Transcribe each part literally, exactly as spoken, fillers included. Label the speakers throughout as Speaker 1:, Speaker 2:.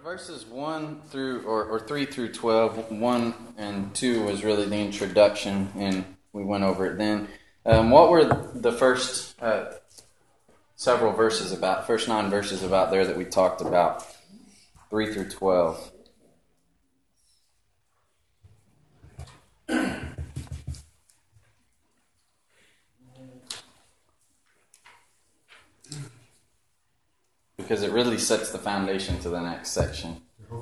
Speaker 1: verses one through, or, or three through twelve, one and two was really the introduction, and we went over it then. Um, what were the first uh, several verses about, first nine verses about there that we talked about, three through twelve? Because it really sets the foundation to the next section.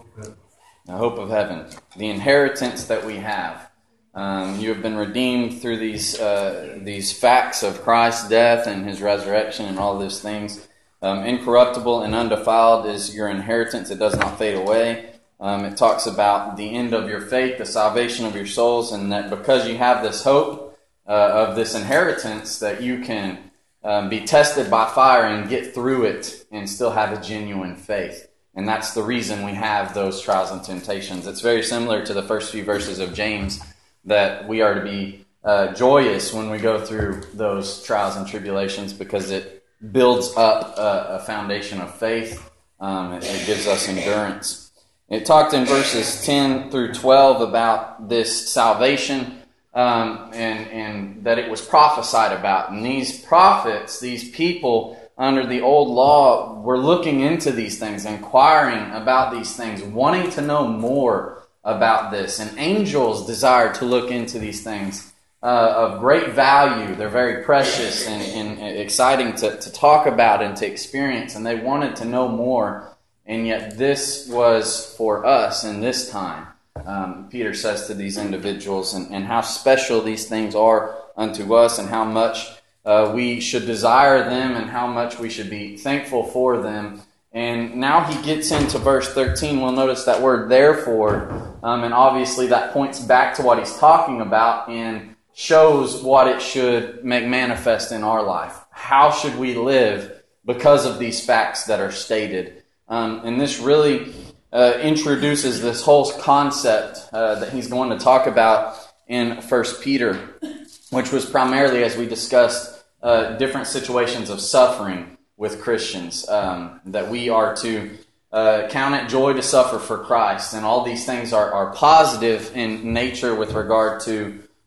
Speaker 1: The hope of heaven. The inheritance that we have. Um, you have been redeemed through these uh, these facts of Christ's death and His resurrection and all those things. Um, incorruptible and undefiled is your inheritance. It does not fade away. Um, it talks about the end of your faith, the salvation of your souls, and that because you have this hope uh, of this inheritance, that you can Um, be tested by fire and get through it and still have a genuine faith. And that's the reason we have those trials and temptations. It's very similar to the first few verses of James, that we are to be uh, joyous when we go through those trials and tribulations, because it builds up a, a foundation of faith. Um, it, it gives us endurance. It talked in verses ten through twelve about this salvation. Um, and, and that it was prophesied about. And these prophets, these people under the old law, were looking into these things, inquiring about these things, wanting to know more about this. And angels desire to look into these things uh, of great value. They're very precious and, and exciting to, to talk about and to experience. And they wanted to know more. And yet this was for us in this time. Um, Peter says to these individuals, and, and how special these things are unto us, and how much uh, we should desire them, and how much we should be thankful for them. And now he gets into verse thirteen. We'll notice that word therefore, um, and obviously that points back to what he's talking about and shows what it should make manifest in our life. How should we live because of these facts that are stated? Um, and this really Uh, introduces this whole concept uh, that he's going to talk about in First Peter, which was primarily, as we discussed, uh, different situations of suffering with Christians, um, that we are to uh, count it joy to suffer for Christ, and all these things are, are positive in nature with regard to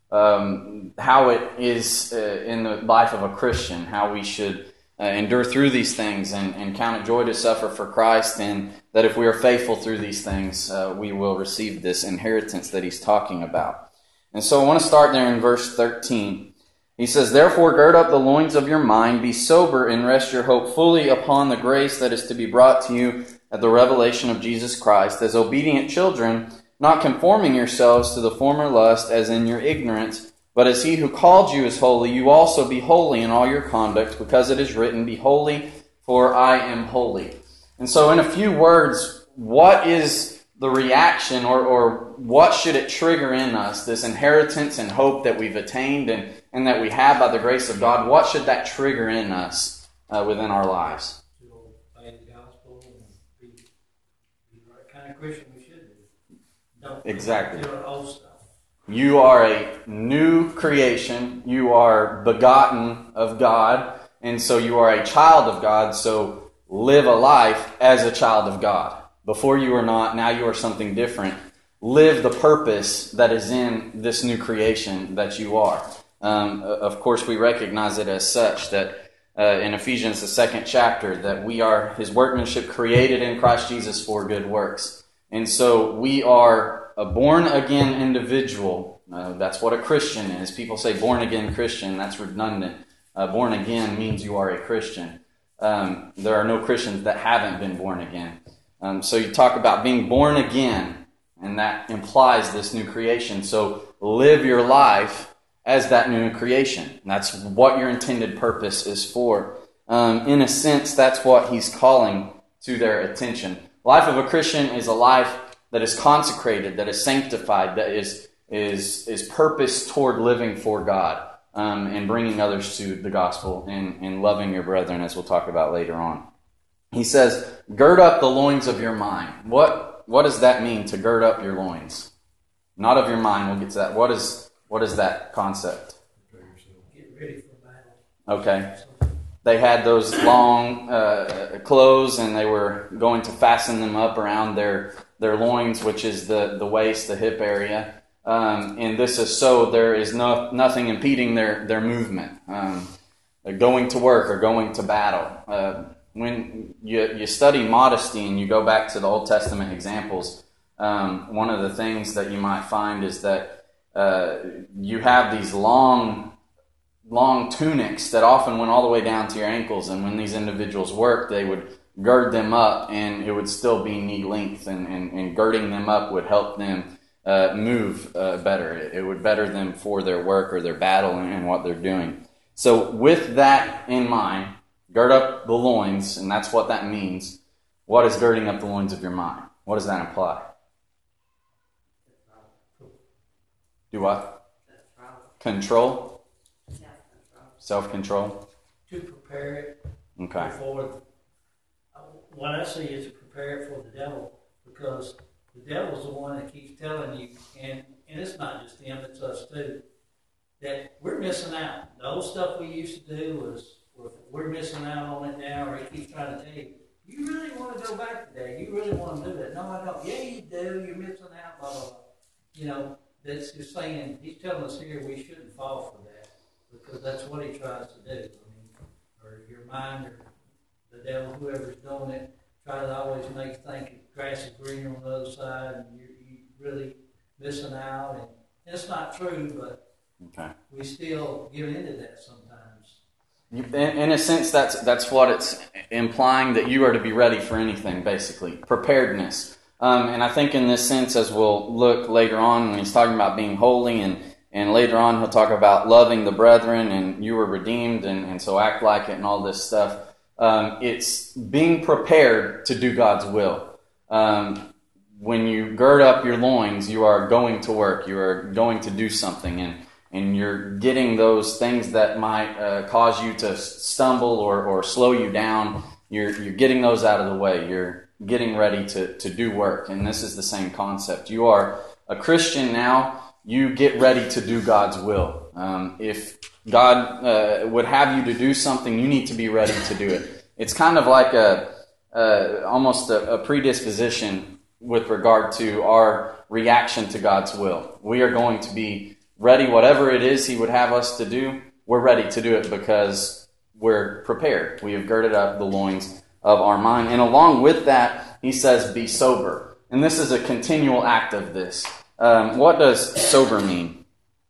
Speaker 1: um, how it is uh, in the life of a Christian, how we should Uh, endure through these things and, and count it joy to suffer for Christ, and that if we are faithful through these things, uh, we will receive this inheritance that he's talking about. And so I want to start there in verse thirteen. He says, "Therefore gird up the loins of your mind, be sober, and rest your hope fully upon the grace that is to be brought to you at the revelation of Jesus Christ, as obedient children, not conforming yourselves to the former lust as in your ignorance, but as he who called you is holy, you also be holy in all your conduct, because it is written, Be holy, for I am holy." And so in a few words, what is the reaction, or, or what should it trigger in us, this inheritance and hope that we've attained and, and that we have by the grace of God? What should that trigger in us uh, within our lives?
Speaker 2: To obey the gospel and be, be the right kind of Christian we should be. Don't
Speaker 1: Exactly.
Speaker 2: do our old stuff.
Speaker 1: You are a new creation. You are begotten of God. And so you are a child of God. So live a life as a child of God. Before you were not, now you are something different. Live the purpose that is in this new creation that you are. Um, of course, we recognize it as such, that uh, in Ephesians, the second chapter, that we are His workmanship, created in Christ Jesus for good works. And so we are a born-again individual. Uh, that's what a Christian is. People say born-again Christian. That's redundant. Uh, born-again means you are a Christian. Um, there are no Christians that haven't been born again. Um, so you talk about being born again, and that implies this new creation. So live your life as that new creation. That's what your intended purpose is for. Um, in a sense, that's what he's calling to their attention. Life of a Christian is a life that is consecrated, that is sanctified, that is is is purposed toward living for God, um, and bringing others to the gospel, and, and loving your brethren, as we'll talk about later on. He says, gird up the loins of your mind. What what does that mean, to gird up your loins? Not of your mind, we'll get to that. What is what is that concept?
Speaker 2: Get ready for battle.
Speaker 1: Okay. they had those long uh, clothes, and they were going to fasten them up around their their loins, which is the, the waist, the hip area. Um, and this is so there is no, nothing impeding their, their movement. Um, going to work or going to battle. Uh, when you, you study modesty and you go back to the Old Testament examples, um, one of the things that you might find is that uh, you have these long long tunics that often went all the way down to your ankles, and when these individuals worked, they would gird them up, and it would still be knee length, and, and, and girding them up would help them uh, move uh, better. It, it would better them for their work or their battle and, and what they're doing. So with that in mind, gird up the loins, and that's what that means. What is girding up the loins of your mind? What does that imply? Do what? Control? Self-control?
Speaker 2: To prepare it.
Speaker 1: Okay.
Speaker 2: For, what I see is to prepare it for the devil, because the devil's the one that keeps telling you, and, and it's not just him, it's us too, that we're missing out. The old stuff we used to do was, we're missing out on it now, or he keeps trying to tell you, you really want to go back to that, you really want to do that. No, I don't. Yeah, you do, you're missing out, blah, blah, blah. You know, that's just saying, he's telling us here we shouldn't fall for that. Because that's what he tries to do. I mean, or your mind, or the devil, whoever's doing it, try to always make you think the grass is greener on the other side, and you're, you're really missing out. And it's not true, but
Speaker 1: okay.
Speaker 2: we still give into that sometimes.
Speaker 1: You, in, in a sense, that's that's what it's implying, that you are to be ready for anything, basically. Preparedness. Um, and I think in this sense, as we'll look later on, when he's talking about being holy, and And later on, he'll talk about loving the brethren, and you were redeemed, and, and so act like it, and all this stuff. Um, it's being prepared to do God's will. Um, when you gird up your loins, you are going to work. You are going to do something, and, and you're getting those things that might uh, cause you to stumble or, or slow you down. You're, you're getting those out of the way. You're getting ready to, to do work, and this is the same concept. You are a Christian now. You get ready to do God's will. Um, if God uh, would have you to do something, you need to be ready to do it. It's kind of like a uh, almost a, a predisposition with regard to our reaction to God's will. We are going to be ready, whatever it is He would have us to do, we're ready to do it because we're prepared. We have girded up the loins of our mind. And along with that, He says, be sober. And this is a continual act of this. Um, what does sober mean?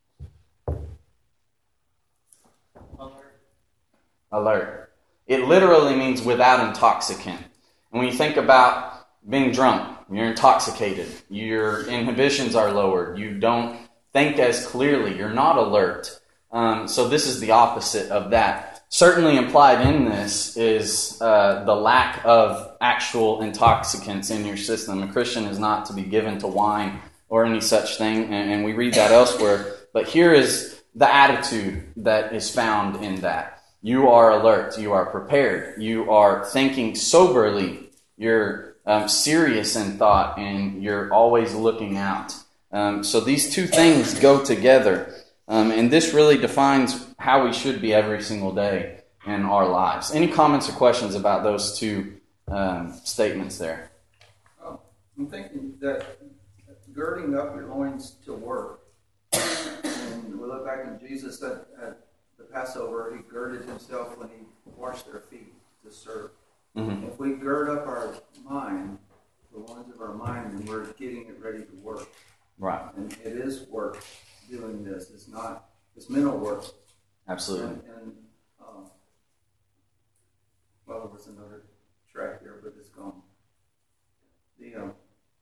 Speaker 2: Alert.
Speaker 1: Alert. It literally means without intoxicant. And when you think about being drunk, you're intoxicated. Your inhibitions are lowered. You don't think as clearly. You're not alert. Um, so this is the opposite of that. Certainly implied in this is uh, the lack of actual intoxicants in your system. A Christian is not to be given to wine or any such thing, and we read that elsewhere. But here is the attitude that is found in that. You are alert. You are prepared. You are thinking soberly. You're um, serious in thought, and you're always looking out. Um, so these two things go together, um, and this really defines how we should be every single day in our lives. Any comments or questions about those two um, statements there?
Speaker 3: Oh, I'm thinking that girding up your loins to work. And we look back in Jesus at, at the Passover, He girded Himself when He washed their feet to serve. Mm-hmm. If we gird up our mind, the loins of our mind, then we're getting it ready to work.
Speaker 1: Right.
Speaker 3: And it is work doing this. It's not, it's mental work.
Speaker 1: Absolutely.
Speaker 3: And, and um, well, there was another track here, but it's gone. The, um,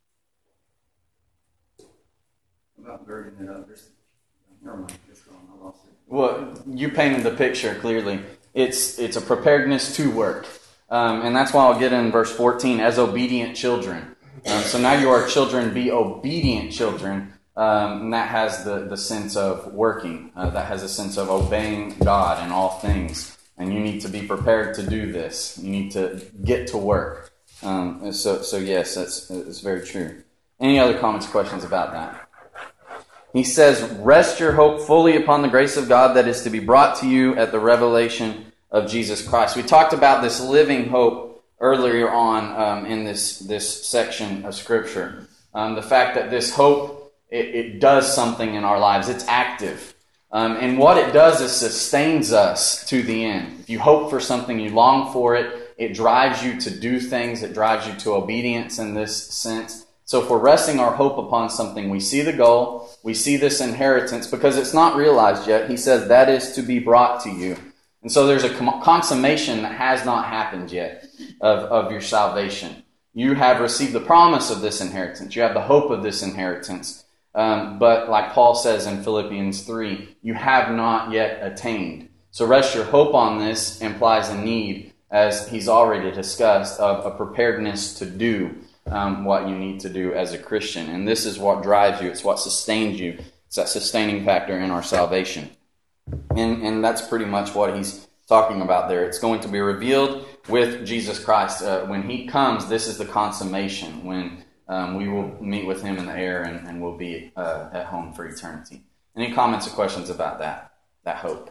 Speaker 3: about girding it up. There's, never mind, it's gone. I lost it.
Speaker 1: Well, you painted the picture clearly. It's it's a preparedness to work. Um, and that's why I'll get in verse fourteen, as obedient children. Um, so now you are children, be obedient children. Um, and that has the, the sense of working. Uh, that has a sense of obeying God in all things. And you need to be prepared to do this. You need to get to work. Um, so, so yes, that's, that's very true. Any other comments or questions about that? He says, rest your hope fully upon the grace of God that is to be brought to you at the revelation of Jesus Christ. We talked about this living hope earlier on um, in this, this section of Scripture. Um, the fact that this hope, it, it does something in our lives. It's active. Um, and what it does is sustains us to the end. If you hope for something, you long for it, it drives you to do things. It drives you to obedience in this sense. So if we're resting our hope upon something, we see the goal, we see this inheritance, because it's not realized yet. He says that is to be brought to you. And so there's a consummation that has not happened yet of, of your salvation. You have received the promise of this inheritance. You have the hope of this inheritance. Um, but like Paul says in Philippians three, you have not yet attained. So rest your hope on this implies a need, as he's already discussed, of a preparedness to do um, what you need to do as a Christian. And this is what drives you. It's what sustains you. It's that sustaining factor in our salvation. And, and that's pretty much what he's talking about there. It's going to be revealed with Jesus Christ. Uh, when he comes, this is the consummation, when Um, we will meet with him in the air and, and we'll be uh, at home for eternity. Any comments or questions about that, that hope?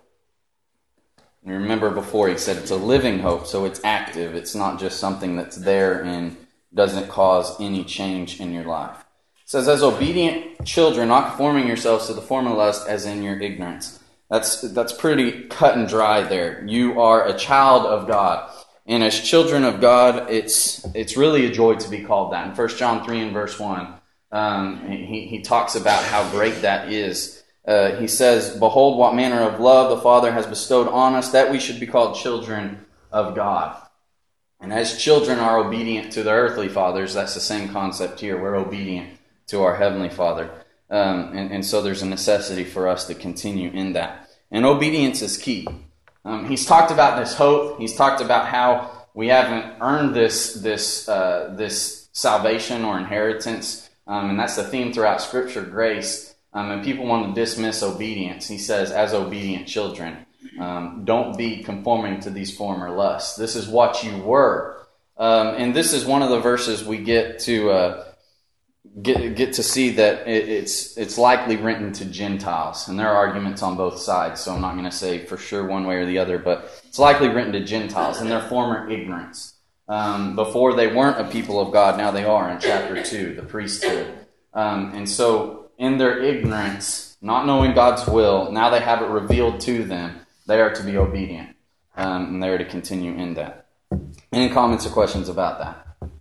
Speaker 1: You remember before he said it's a living hope, so it's active. It's not just something that's there and doesn't cause any change in your life. It says, as obedient children, not conforming yourselves to the form of lust as in your ignorance. That's, that's pretty cut and dry there. You are a child of God. And as children of God, it's it's really a joy to be called that. In First John three and verse one, um, he, he talks about how great that is. Uh, he says, behold, what manner of love the Father has bestowed on us, that we should be called children of God. And as children are obedient to the earthly fathers, that's the same concept here. We're obedient to our Heavenly Father. Um, and, and so there's a necessity for us to continue in that. And obedience is key. Um, he's talked about this hope. He's talked about how we haven't earned this this uh, this salvation or inheritance, um, and that's the theme throughout Scripture, grace. Um, and people want to dismiss obedience. He says, as obedient children, um, don't be conforming to these former lusts. This is what you were, um, and this is one of the verses we get to uh, get get to see that it, it's it's likely written to Gentiles, and there are arguments on both sides. So I'm not going to say for sure one way or the other, but it's likely written to Gentiles in their former ignorance. Um, before they weren't a people of God, now they are in chapter two, the priesthood. Um, and so in their ignorance, not knowing God's will, now they have it revealed to them. They are to be obedient, um, and they are to continue in that. Any comments or questions about that?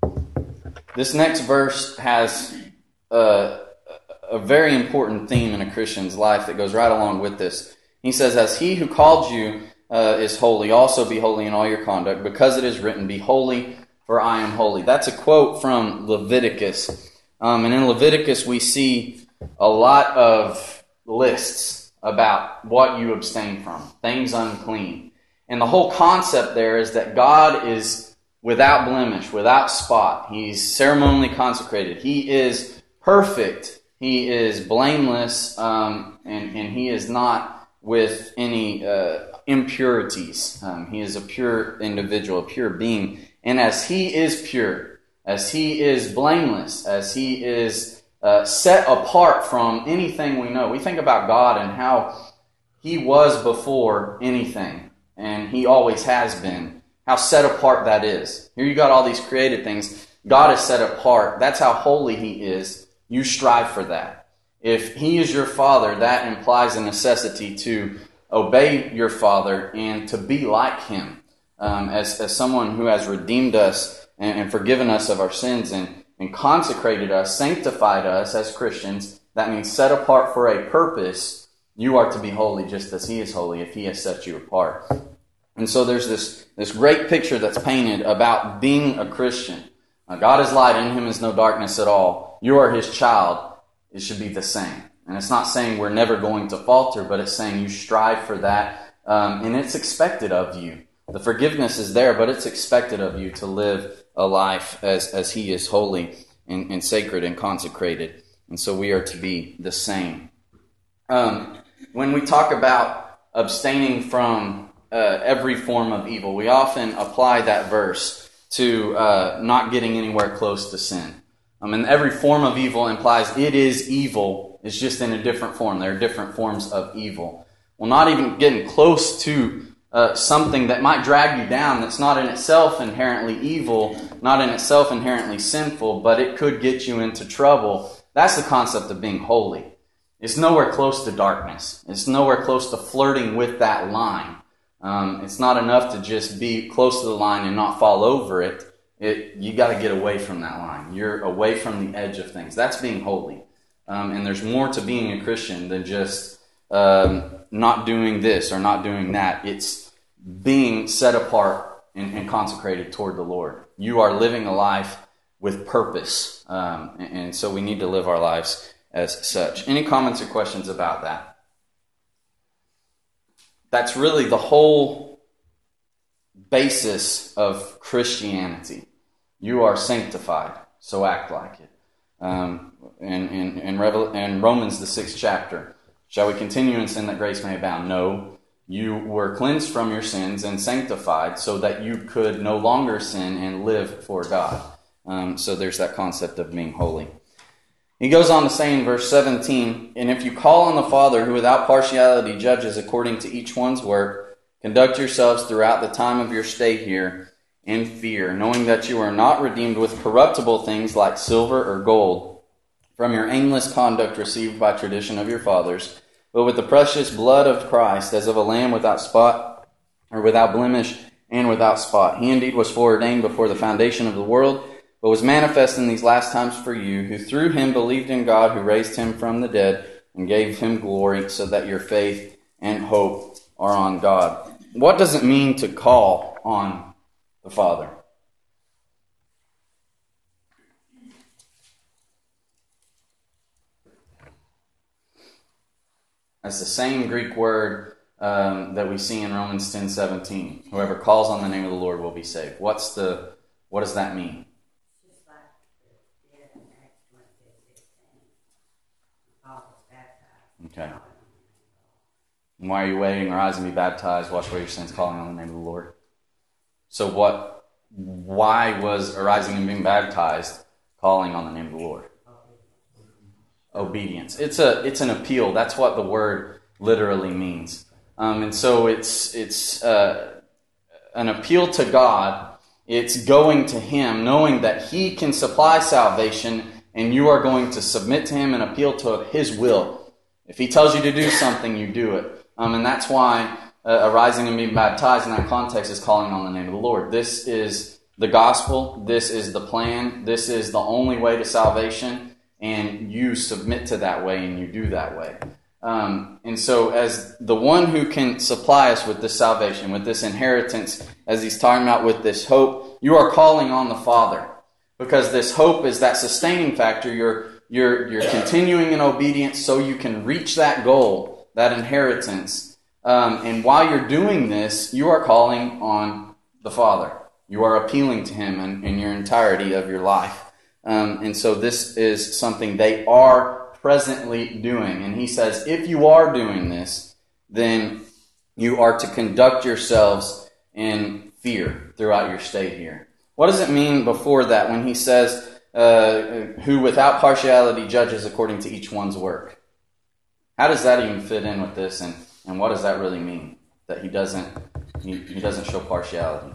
Speaker 1: This next verse has uh, a very important theme in a Christian's life that goes right along with this. He says, as he who called you uh, is holy, also be holy in all your conduct, because it is written, be holy, for I am holy. That's a quote from Leviticus. Um, and in Leviticus, we see a lot of lists about what you abstain from, things unclean. And the whole concept there is that God is without blemish, without spot. He's ceremonially consecrated. He is perfect. He is blameless, um, and, and he is not with any uh, impurities. Um, he is a pure individual, a pure being. And as he is pure, as he is blameless, as he is uh, set apart from anything we know, we think about God and how he was before anything, and he always has been. How set apart that is. Here you got all these created things. God is set apart. That's how holy he is. You strive for that. If he is your father, that implies a necessity to obey your father and to be like him. Um, as, as someone who has redeemed us and, and forgiven us of our sins and, and consecrated us, sanctified us as Christians, that means set apart for a purpose. You are to be holy just as he is holy if he has set you apart. And so there's this, this great picture that's painted about being a Christian. Now, God is light, in him is no darkness at all. You are his child. It should be the same. And it's not saying we're never going to falter, but it's saying you strive for that, um, and it's expected of you. The forgiveness is there, but it's expected of you to live a life as, as he is holy and, and sacred and consecrated. And so we are to be the same. Um, when we talk about abstaining from Uh, every form of evil, we often apply that verse to uh, not getting anywhere close to sin. I mean, every form of evil implies it is evil. It's just in a different form. There are different forms of evil. Well, not even getting close to uh, something that might drag you down that's not in itself inherently evil, not in itself inherently sinful, but it could get you into trouble. That's the concept of being holy. It's nowhere close to darkness. It's nowhere close to flirting with that line. Um, it's not enough to just be close to the line and not fall over it. It you got to get away from that line. You're away from the edge of things. That's being holy. Um, and there's more to being a Christian than just um, not doing this or not doing that. It's being set apart and, and consecrated toward the Lord. You are living a life with purpose. Um, and, and so we need to live our lives as such. Any comments or questions about that? That's really the whole basis of Christianity. You are sanctified, so act like it. Um, in, in, in, Revel- in Romans, the sixth chapter, shall we continue in sin that grace may abound? No. You were cleansed from your sins and sanctified so that you could no longer sin and live for God. Um, so there's that concept of being holy. He goes on to say in verse seventeen, and if you call on the Father who without partiality judges according to each one's work, conduct yourselves throughout the time of your stay here in fear, knowing that you are not redeemed with corruptible things like silver or gold from your aimless conduct received by tradition of your fathers, but with the precious blood of Christ as of a lamb without spot or without blemish and without spot. He indeed was foreordained before the foundation of the world, but was manifest in these last times for you, who through him believed in God, who raised him from the dead and gave him glory, so that your faith and hope are on God. What does it mean to call on the Father? That's the same Greek word um, that we see in Romans ten seventeen. Whoever calls on the name of the Lord will be saved. What's the? What does that mean? Okay. And why are you waiting? Arise and be baptized. Wash away your sins, calling on the name of the Lord. So what? Why was arising and being baptized calling on the name of the Lord? Obedience. It's a it's an appeal. That's what the word literally means. Um, and so it's it's uh, an appeal to God. It's going to Him, knowing that He can supply salvation, and you are going to submit to Him and appeal to His will. If He tells you to do something, you do it. Um, and that's why uh, arising and being baptized in that context is calling on the name of the Lord. This is the gospel. This is the plan. This is the only way to salvation. And you submit to that way and you do that way. Um, and so as the one who can supply us with this salvation, with this inheritance, as he's talking about with this hope, you are calling on the Father. Because this hope is that sustaining factor. You're You're you're continuing in obedience so you can reach that goal, that inheritance. Um, and while you're doing this, you are calling on the Father. You are appealing to Him in, in your entirety of your life. Um, and so this is something they are presently doing. And he says, if you are doing this, then you are to conduct yourselves in fear throughout your stay here. What does it mean before that when he says, Uh, who without partiality judges according to each one's work? How does that even fit in with this, and, and what does that really mean? That he doesn't he, he doesn't show partiality.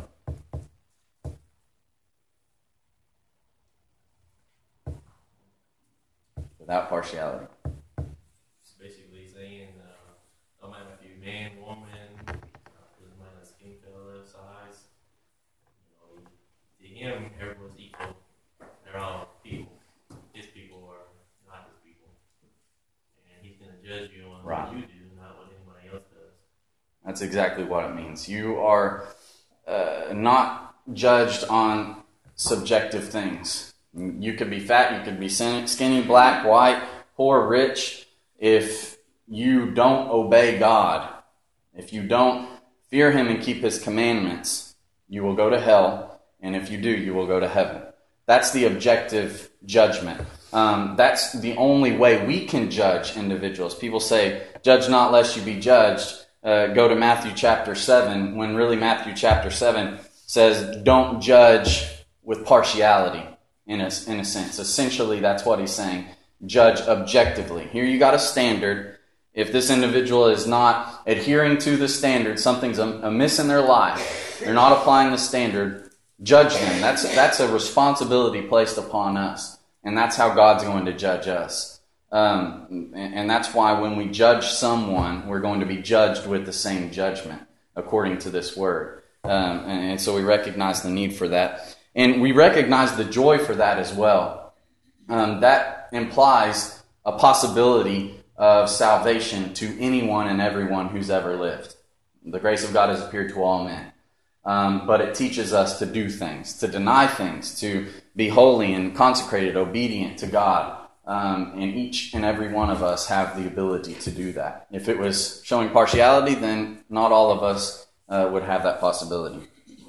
Speaker 1: Without partiality.
Speaker 4: It's basically saying uh, no matter if you're man, woman, uh, doesn't matter skin color, size, you know, to him everyone's equal. They're all people. His people are not his people. And he's going to judge you on
Speaker 1: right.
Speaker 4: what you do, not what anybody else does.
Speaker 1: That's exactly what it means. You are uh, not judged on subjective things. You could be fat, you could be skinny, black, white, poor, rich. If you don't obey God, if you don't fear Him and keep His commandments, you will go to hell. And if you do, you will go to heaven. That's the objective judgment. Um, that's the only way we can judge individuals. People say, judge not lest you be judged. Uh, go to Matthew chapter seven, when really Matthew chapter seven says, don't judge with partiality, in a, in a sense. Essentially, that's what he's saying. Judge objectively. Here you got a standard. If this individual is not adhering to the standard, something's amiss in their life, they're not applying the standard, judge them. That's, that's a responsibility placed upon us. And that's how God's going to judge us. Um, and, and that's why when we judge someone, we're going to be judged with the same judgment, according to this word. Um, and, and so we recognize the need for that. And we recognize the joy for that as well. Um, that implies a possibility of salvation to anyone and everyone who's ever lived. The grace of God has appeared to all men. Um, but it teaches us to do things, to deny things, to be holy and consecrated, obedient to God. Um, and each and every one of us have the ability to do that. If it was showing partiality, then not all of us uh, would have that possibility.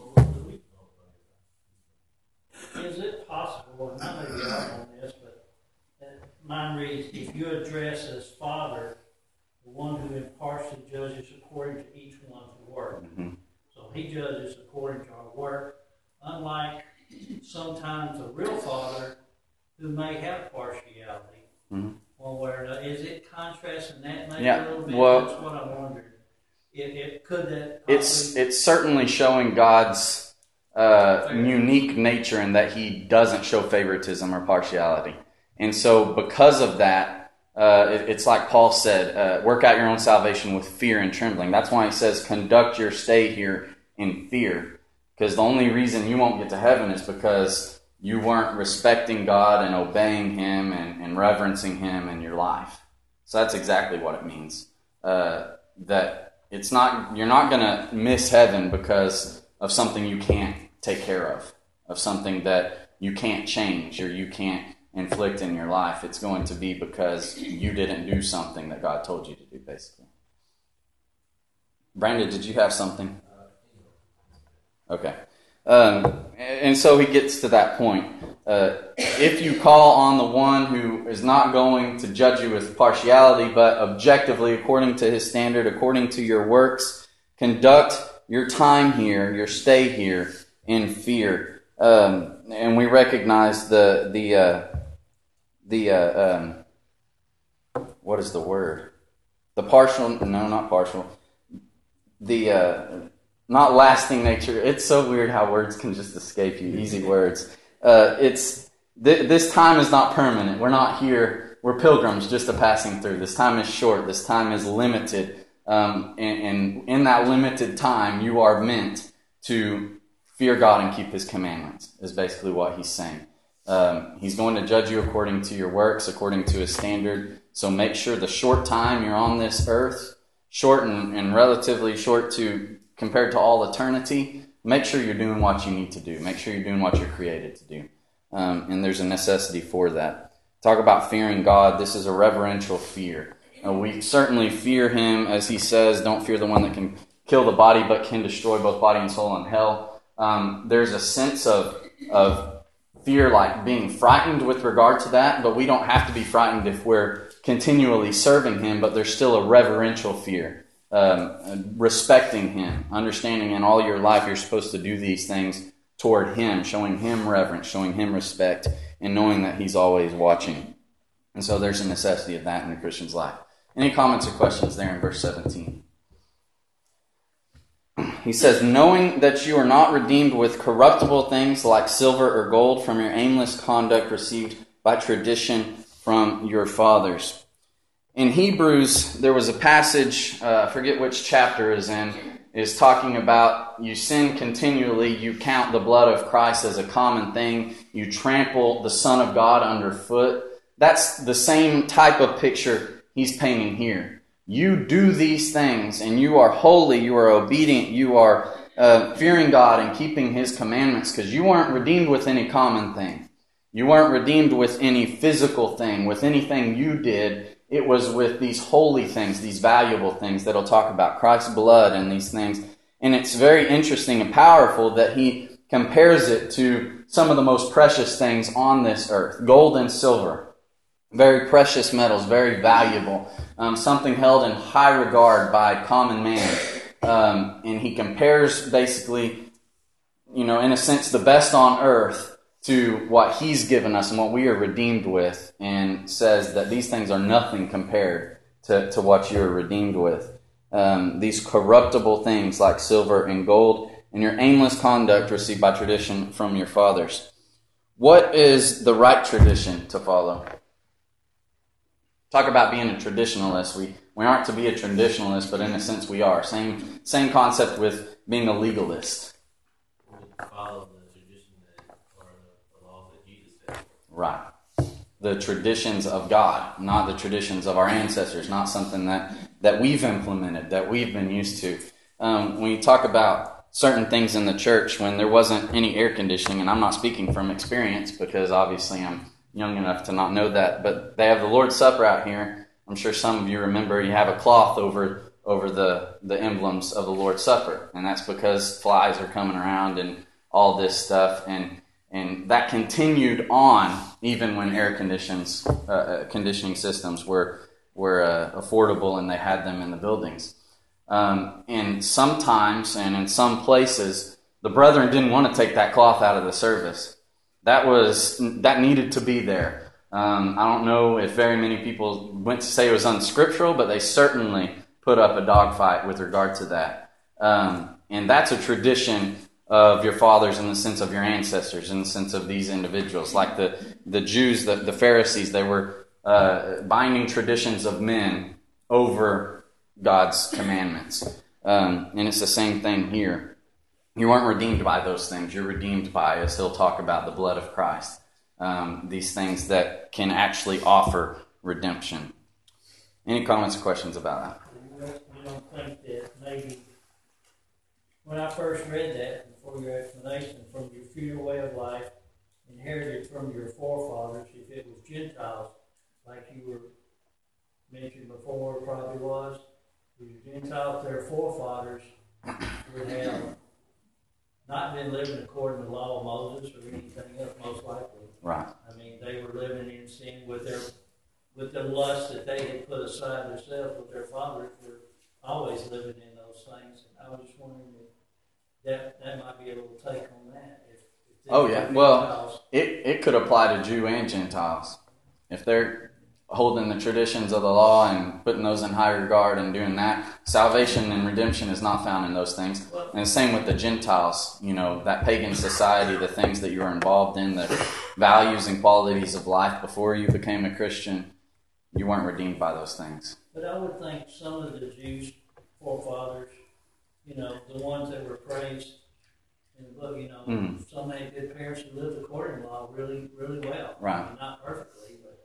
Speaker 2: Is it possible, and I may be wrong on this, but mine reads, if you address as Father, the one who impartially judges according to each one's work. Mm-hmm. So he judges according to our work, unlike sometimes a real Father who may have partiality. Mm-hmm. One way or another. Is it contrasting that maybe
Speaker 1: yeah.
Speaker 2: a little bit?
Speaker 1: Well,
Speaker 2: that's what I'm wondering. If, if could that
Speaker 1: possibly... It's, it's certainly showing God's Uh, unique nature in that he doesn't show favoritism or partiality. And so because of that, uh, it, it's like Paul said, uh, work out your own salvation with fear and trembling. That's why he says, conduct your stay here in fear. Because the only reason you won't get to heaven is because you weren't respecting God and obeying him and, and reverencing him in your life. So that's exactly what it means. Uh, that it's not, you're not going to miss heaven because of something you can't take care of, of something that you can't change or you can't inflict in your life. It's going to be because you didn't do something that God told you to do, basically. Brandon, did you have something? Okay. Um, and so he gets to that point. Uh, if you call on the one who is not going to judge you with partiality, but objectively, according to his standard, according to your works, conduct your time here, your stay here, in fear, um, and we recognize the the uh, the uh, um, what is the word? The partial? No, not partial. The uh, not lasting nature. It's so weird how words can just escape you. Easy words. Uh, it's th- this time is not permanent. We're not here. We're pilgrims, just a passing through. This time is short. This time is limited, um, and, and in that limited time, you are meant to fear God and keep his commandments, is basically what he's saying. Um, he's going to judge you according to your works, according to his standard. So make sure the short time you're on this earth, short and, and relatively short to compared to all eternity, make sure you're doing what you need to do. Make sure you're doing what you're created to do. Um, and there's a necessity for that. Talk about fearing God. This is a reverential fear. Uh, we certainly fear him, as he says, don't fear the one that can kill the body but can destroy both body and soul in hell. Um, there's a sense of of fear, like being frightened with regard to that, but we don't have to be frightened if we're continually serving him, but there's still a reverential fear, um, respecting him, understanding in all your life you're supposed to do these things toward him, showing him reverence, showing him respect, and knowing that he's always watching. And so there's a necessity of that in the Christian's life. Any comments or questions there in verse seventeen? He says, knowing that you are not redeemed with corruptible things like silver or gold from your aimless conduct received by tradition from your fathers. In Hebrews, there was a passage, uh, I forget which chapter is in, is talking about you sin continually, you count the blood of Christ as a common thing, you trample the Son of God underfoot. That's the same type of picture he's painting here. You do these things, and you are holy, you are obedient, you are uh, fearing God and keeping his commandments, because you weren't redeemed with any common thing. You weren't redeemed with any physical thing, with anything you did. It was with these holy things, these valuable things that he'll talk about, Christ's blood and these things. And it's very interesting and powerful that he compares it to some of the most precious things on this earth, gold and silver. Very precious metals, very valuable, um, something held in high regard by common man. Um, and he compares basically, you know, in a sense, the best on earth to what he's given us and what we are redeemed with, and says that these things are nothing compared to, to what you are redeemed with. Um, these corruptible things like silver and gold, and your aimless conduct received by tradition from your fathers. What is the right tradition to follow? Talk about being a traditionalist. We we aren't to be a traditionalist, but in a sense we are. Same same concept with being a legalist.
Speaker 4: Follow the tradition that, or the, the laws that Jesus set.
Speaker 1: Right. The traditions of God, not the traditions of our ancestors, not something that, that we've implemented, that we've been used to. Um, when you talk about certain things in the church, when there wasn't any air conditioning, and I'm not speaking from experience because obviously I'm young enough to not know that, but they have the Lord's Supper out here. I'm sure some of you remember you have a cloth over over the, the emblems of the Lord's Supper, and that's because flies are coming around and all this stuff, and and that continued on even when air conditions uh, conditioning systems were were uh, affordable and they had them in the buildings. Um, and sometimes, and in some places, the brethren didn't want to take that cloth out of the service. That was that needed to be there. Um, I don't know if very many people went to say it was unscriptural, but they certainly put up a dogfight with regard to that. Um, and that's a tradition of your fathers in the sense of your ancestors, in the sense of these individuals. Like the, the Jews, the, the Pharisees, they were uh, binding traditions of men over God's commandments. Um, and it's the same thing here. You weren't redeemed by those things. You're redeemed by, as he'll talk about, the blood of Christ. Um, these things that can actually offer redemption. Any comments or questions about that?
Speaker 2: You don't think that maybe, when I first read that, before your explanation, from your feudal way of life, inherited from your forefathers, if it was Gentiles, like you were mentioned before, probably was, if your Gentiles, their forefathers would have not been living according to the law of Moses or anything else, most likely.
Speaker 1: Right.
Speaker 2: I mean, they were living in sin with their with the lust that they had put aside themselves, with their fathers were always living in those things. And I was just wondering if that that might be a little take on that. If, if
Speaker 1: oh yeah, well, it, it could apply to Jew and Gentiles. If they're holding the traditions of the law and putting those in high regard and doing that, salvation and redemption is not found in those things. And the same with the Gentiles, you know, that pagan society, the things that you were involved in, the values and qualities of life before you became a Christian, you weren't redeemed by those things.
Speaker 2: But I would think some of the Jews' forefathers, you know, the ones that were praised in the book, you know, mm. some had good parents who lived according to law really, really well.
Speaker 1: Right.
Speaker 2: I mean, not perfectly, but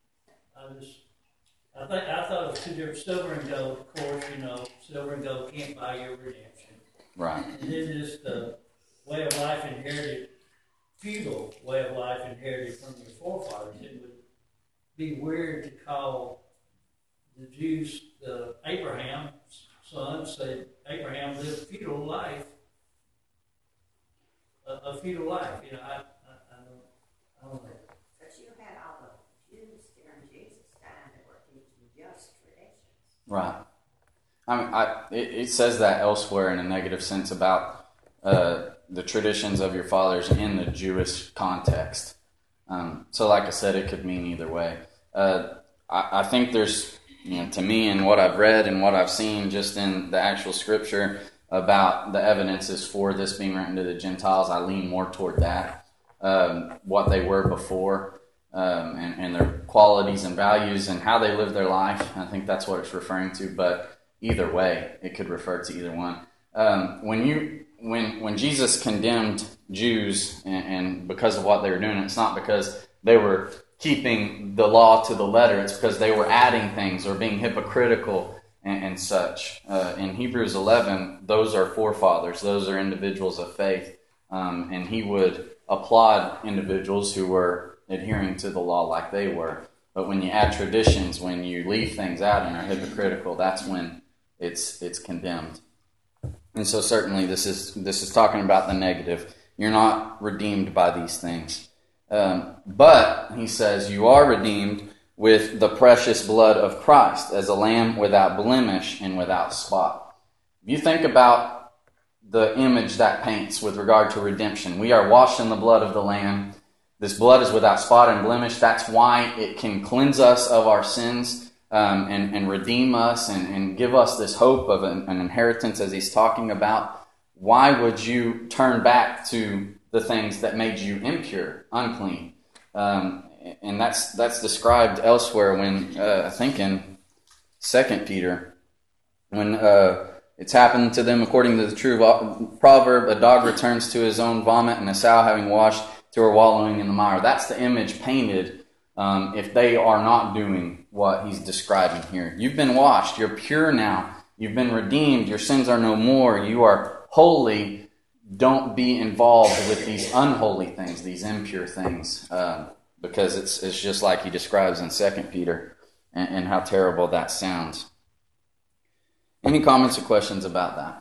Speaker 2: I was, I think, I thought it was two different, silver and gold, of course, you know, silver and gold can't buy your redemption.
Speaker 1: Right.
Speaker 2: And then just the way of life inherited, feudal way of life inherited from your forefathers. It would be weird to call the Jews, the Abraham's son said Abraham lived a feudal life, a, a feudal life. You know, I, I, I don't, I don't know.
Speaker 5: But you had all the Jews during Jesus' time that were teaching just traditions.
Speaker 1: Right. I mean, I, it, it says that elsewhere in a negative sense about uh, the traditions of your fathers in the Jewish context. Um, so like I said, it could mean either way. Uh, I, I think there's, you know, to me and what I've read and what I've seen just in the actual scripture about the evidences for this being written to the Gentiles, I lean more toward that, um, what they were before, um, and, and their qualities and values and how they lived their life. I think that's what it's referring to, but either way, it could refer to either one. Um, when you when when Jesus condemned Jews and, and because of what they were doing, it's not because they were keeping the law to the letter. It's because they were adding things or being hypocritical and, and such. Uh, in Hebrews eleven, those are forefathers. Those are individuals of faith. Um, and he would applaud individuals who were adhering to the law like they were. But when you add traditions, when you leave things out and are hypocritical, that's when it's it's condemned. And so certainly this is this is talking about the negative. You're not redeemed by these things. Um, but, he says, you are redeemed with the precious blood of Christ as a lamb without blemish and without spot. If you think about the image that paints with regard to redemption, we are washed in the blood of the Lamb. This blood is without spot and blemish. That's why it can cleanse us of our sins. um, and, and redeem us and, and give us this hope of an, an inheritance as he's talking about, why would you turn back to the things that made you impure, unclean? Um, and that's that's described elsewhere when, uh, I think in Second Peter, when uh, it's happened to them according to the true proverb, a dog returns to his own vomit, and a sow having washed to her wallowing in the mire. That's the image painted um, if they are not doing what he's describing here. You've been washed. You're pure now. You've been redeemed. Your sins are no more. You are holy. Don't be involved with these unholy things, these impure things, uh, because it's it's just like he describes in Second Peter, and, and how terrible that sounds. Any comments or questions about that?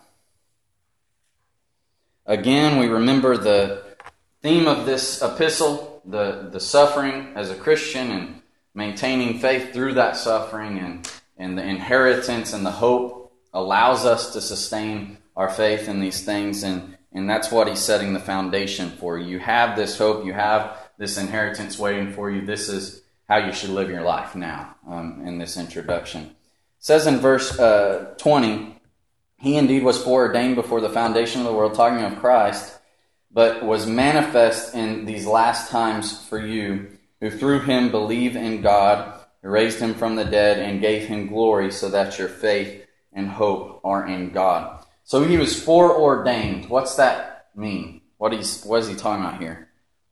Speaker 1: Again, we remember the theme of this epistle, the, the suffering as a Christian and maintaining faith through that suffering, and, and the inheritance and the hope allows us to sustain our faith in these things, and, and that's what he's setting the foundation for. You have this hope, you have this inheritance waiting for you. This is how you should live your life now, um, in this introduction. It says in verse uh, twenty, he indeed was foreordained before the foundation of the world, talking of Christ, but was manifest in these last times for you, who through him believe in God, who raised him from the dead and gave him glory, so that your faith and hope are in God. So he was foreordained. What's that mean? What is what is he talking about here?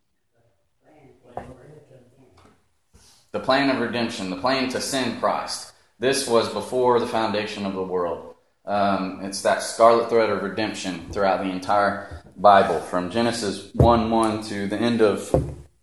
Speaker 1: The plan of redemption, the plan to send Christ. This was before the foundation of the world. Um, it's that scarlet thread of redemption throughout the entire Bible, from Genesis one one to the end of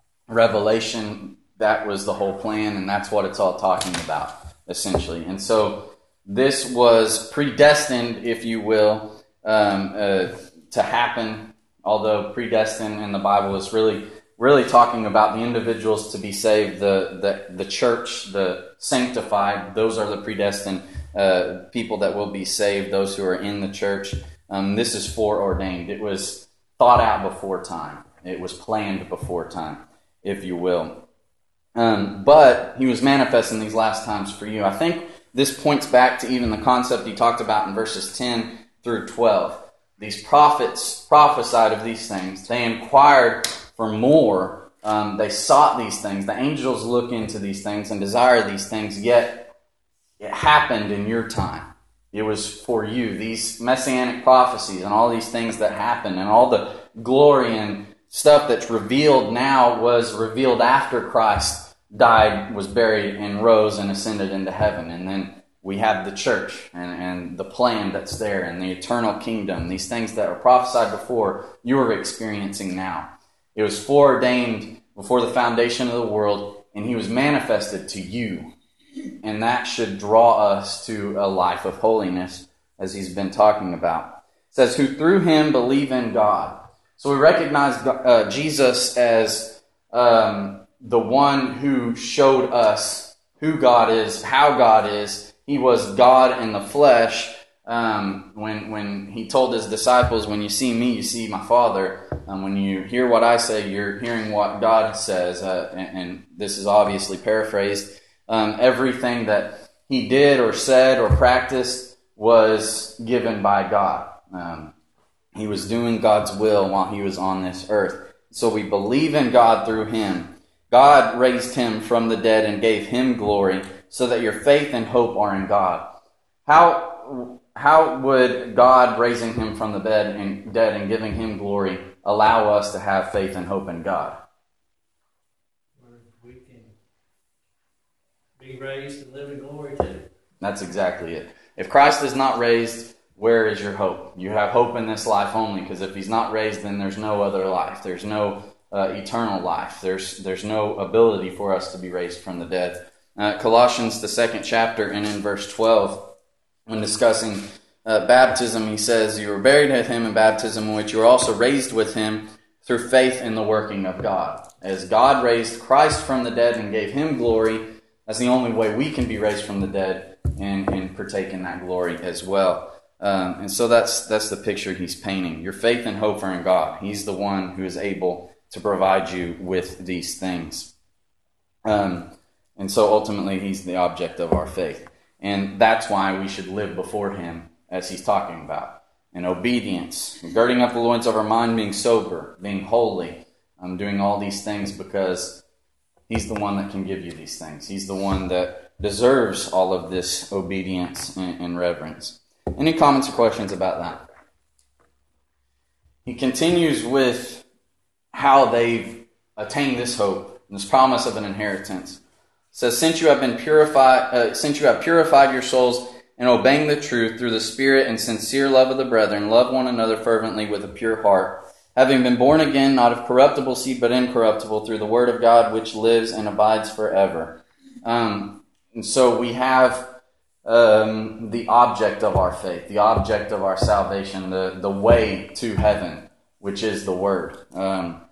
Speaker 1: Revelation. That was the whole plan, and that's what it's all talking about, essentially. And so this was predestined, if you will, um, uh, to happen, although predestined in the Bible is really really talking about the individuals to be saved, the the, the church, the sanctified. Those are the predestined uh, people that will be saved, those who are in the church. Um, this is foreordained. It was thought out before time. It was planned before time, if you will. Um, but he was manifest in these last times for you. I think this points back to even the concept he talked about in verses ten through twelve. These prophets prophesied of these things. They inquired for more. Um, they sought these things. The angels look into these things and desire these things, yet it happened in your time. It was for you. These messianic prophecies and all these things that happened and all the glory and stuff that's revealed now was revealed after Christ died, was buried, and rose and ascended into heaven. And then we have the church and, and the plan that's there and the eternal kingdom. These things that were prophesied before, you are experiencing now. It was foreordained before the foundation of the world, and he was manifested to you. And that should draw us to a life of holiness, as he's been talking about. It says, who through him believe in God. So we recognize uh, Jesus as um, the one who showed us who God is, how God is. He was God in the flesh. Um, when when he told his disciples, when you see me, you see my Father. Um, when you hear what I say, you're hearing what God says. Uh, and, and this is obviously paraphrased. Um, everything that he did or said or practiced was given by God. Um, he was doing God's will while he was on this earth. So we believe in God through him. God raised him from the dead and gave him glory, so that your faith and hope are in God. How how would God raising him from the dead and dead and giving him glory allow us to have faith and hope in God?
Speaker 2: We can be raised and live in glory too.
Speaker 1: That's exactly it. If Christ is not raised, where is your hope? You have hope in this life only, because if he's not raised, then there's no other life. There's no uh, eternal life. There's there's no ability for us to be raised from the dead. Uh, Colossians, the second chapter, and in verse twelve, when discussing uh, baptism, he says, you were buried with him in baptism, in which you were also raised with him through faith in the working of God. As God raised Christ from the dead and gave him glory, that's the only way we can be raised from the dead and, and partake in that glory as well. Um, and so that's that's the picture he's painting. Your faith and hope are in God. He's the one who is able to provide you with these things. Um, And so ultimately he's the object of our faith. And that's why we should live before him, as he's talking about. In obedience, girding up the loins of our mind, being sober, being holy, um, doing all these things because he's the one that can give you these things. He's the one that deserves all of this obedience and, and reverence. Any comments or questions about that? He continues with how they've attained this hope, this promise of an inheritance. It says, since you have been purified, uh, since you have purified your souls in obeying the truth through the Spirit and sincere love of the brethren, love one another fervently with a pure heart, having been born again, not of corruptible seed, but incorruptible, through the word of God, which lives and abides forever. Um, and so we have um, the object of our faith, the object of our salvation, the, the way to heaven, which is the word. Um,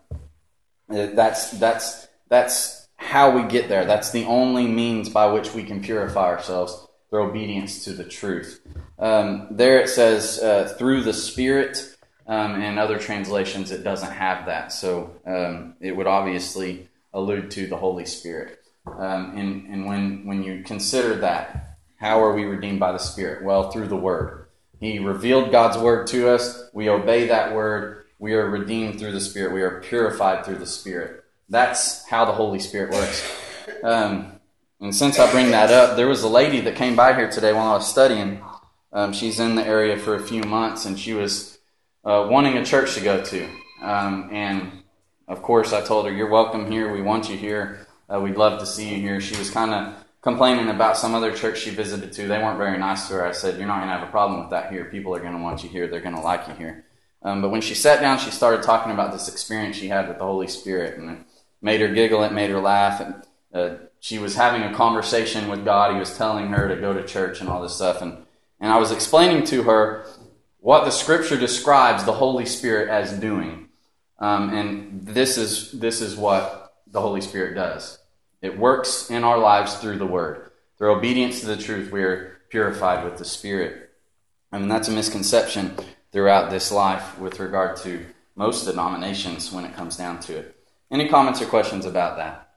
Speaker 1: that's that's that's how we get there. That's the only means by which we can purify ourselves, through obedience to the truth. Um, there it says uh, through the Spirit. Um, in other translations, it doesn't have that. So um, it would obviously allude to the Holy Spirit. Um, and and when, when you consider that, how are we redeemed by the Spirit? Well, through the Word. He revealed God's Word to us. We obey that Word. We are redeemed through the Spirit. We are purified through the Spirit. That's how the Holy Spirit works. Um, and since I bring that up, there was a lady that came by here today while I was studying. Um, she's in the area for a few months, and she was Uh, wanting a church to go to. Um, and, of course, I told her, you're welcome here. We want you here. Uh, we'd love to see you here. She was kind of complaining about some other church she visited to. They weren't very nice to her. I said, you're not going to have a problem with that here. People are going to want you here. They're going to like you here. Um, but when she sat down, she started talking about this experience she had with the Holy Spirit. And it made her giggle. It made her laugh. And uh, she was having a conversation with God. He was telling her to go to church and all this stuff. And, and I was explaining to her what the Scripture describes the Holy Spirit as doing. Um, and this is this is what the Holy Spirit does. It works in our lives through the Word. Through obedience to the truth, we are purified with the Spirit. I mean, that's a misconception throughout this life with regard to most denominations when it comes down to it. Any comments or questions about that?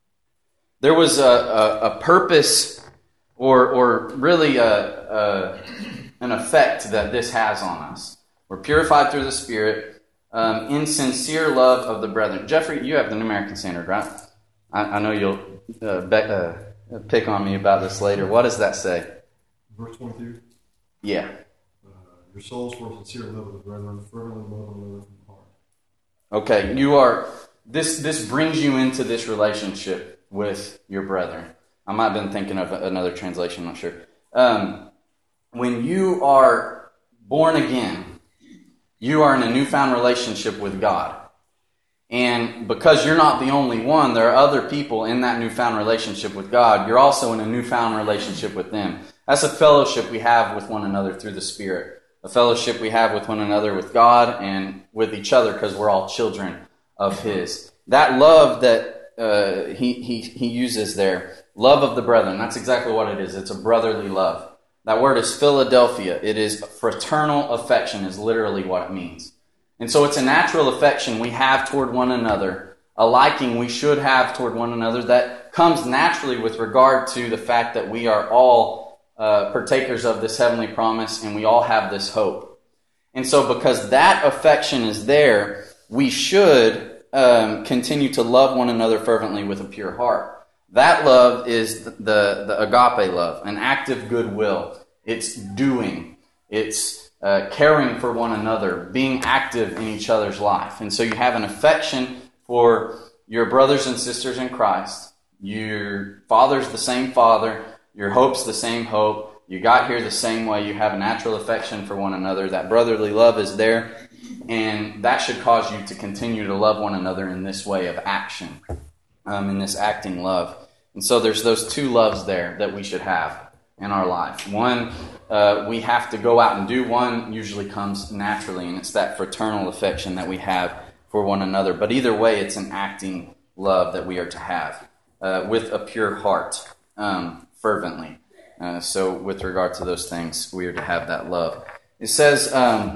Speaker 1: There was a, a, a purpose or, or really a... a an effect that this has on us. We're purified through the Spirit um, in sincere love of the brethren. Jeffrey, you have the New American Standard, right? I, I know you'll uh, be, uh, pick on me about this later. What does that say?
Speaker 6: Verse twenty-two?
Speaker 1: Yeah.
Speaker 6: Uh, your souls for sincere love of the brethren, fervently love one another from the heart.
Speaker 1: Okay, you are, this, this brings you into this relationship with your brethren. I might have been thinking of another translation, I'm not sure. Um, When you are born again, you are in a newfound relationship with God. And because you're not the only one, there are other people in that newfound relationship with God. You're also in a newfound relationship with them. That's a fellowship we have with one another through the Spirit. A fellowship we have with one another with God and with each other because we're all children of His. That love that uh, he, he, he uses there, love of the brethren, that's exactly what it is. It's a brotherly love. That word is Philadelphia. It is fraternal affection is literally what it means. And so it's a natural affection we have toward one another, a liking we should have toward one another that comes naturally with regard to the fact that we are all uh, partakers of this heavenly promise and we all have this hope. And so because that affection is there, we should um, continue to love one another fervently with a pure heart. That love is the, the, the agape love, an active goodwill. It's doing. It's uh, caring for one another, being active in each other's life. And so you have an affection for your brothers and sisters in Christ. Your father's the same father. Your hope's the same hope. You got here the same way. You have a natural affection for one another. That brotherly love is there. And that should cause you to continue to love one another in this way of action. Um, in this acting love. And so there's those two loves there that we should have in our life. One, uh, we have to go out and do. One usually comes naturally, and it's that fraternal affection that we have for one another. But either way, it's an acting love that we are to have uh, with a pure heart, um, fervently. Uh, so with regard to those things, we are to have that love. It says, um,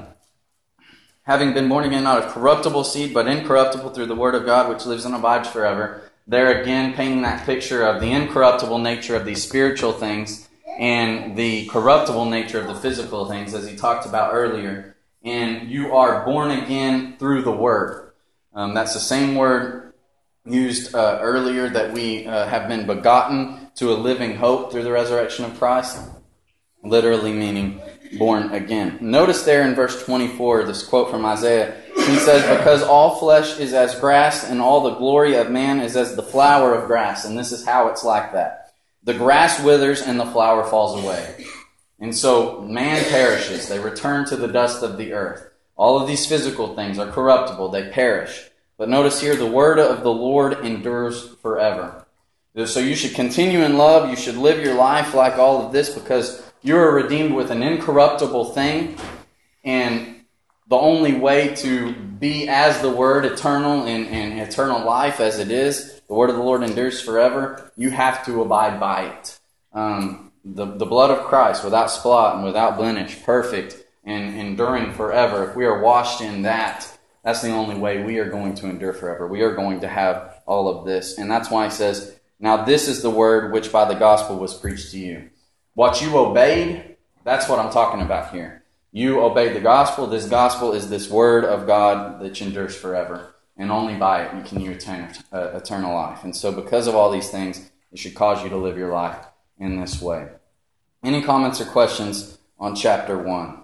Speaker 1: having been born again, not of corruptible seed, but incorruptible through the word of God, which lives and abides forever. there again painting that picture of the incorruptible nature of these spiritual things and the corruptible nature of the physical things, as he talked about earlier. And you are born again through the Word. Um, that's the same word used uh, earlier, that we uh, have been begotten to a living hope through the resurrection of Christ, literally meaning born again. Notice there in verse twenty-four, this quote from Isaiah. He says, because all flesh is as grass, and all the glory of man is as the flower of grass. And this is how it's like that. The grass withers and the flower falls away. And so man perishes. They return to the dust of the earth. All of these physical things are corruptible. They perish. But notice here, the word of the Lord endures forever. So you should continue in love. You should live your life like all of this, because you are redeemed with an incorruptible thing. And the only way to be as the Word, eternal and, and eternal life as it is, the Word of the Lord endures forever, you have to abide by it. Um, the, the blood of Christ, without spot and without blemish, perfect and enduring forever. If we are washed in that, that's the only way we are going to endure forever. We are going to have all of this. And that's why he says, now this is the word which by the gospel was preached to you. What you obeyed, that's what I'm talking about here. You obeyed the gospel. This gospel is this word of God that endures forever. And only by it can you attain uh, eternal life. And so because of all these things, it should cause you to live your life in this way. Any comments or questions on chapter one?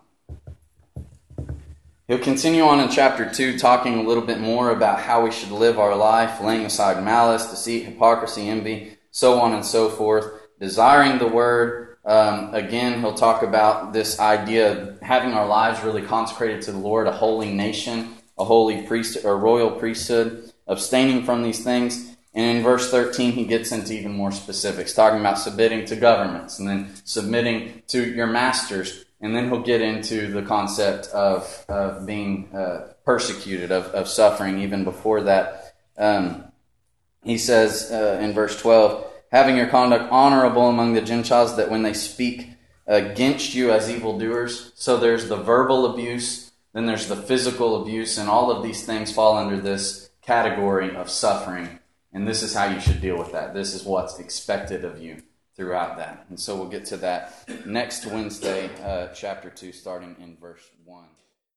Speaker 1: He'll continue on in chapter two, talking a little bit more about how we should live our life, laying aside malice, deceit, hypocrisy, envy, so on and so forth, desiring the word. Um, again, he'll talk about this idea of having our lives really consecrated to the Lord, a holy nation, a holy priest, or royal priesthood, abstaining from these things. And in verse thirteen, he gets into even more specifics, talking about submitting to governments and then submitting to your masters. And then he'll get into the concept of, of being uh, persecuted, of, of suffering even before that. Um, he says uh, in verse twelve, having your conduct honorable among the Gentiles, that when they speak against you as evildoers. So there's the verbal abuse, then there's the physical abuse, and all of these things fall under this category of suffering. And this is how you should deal with that. This is what's expected of you throughout that. And so we'll get to that next Wednesday, uh, chapter two, starting in verse one.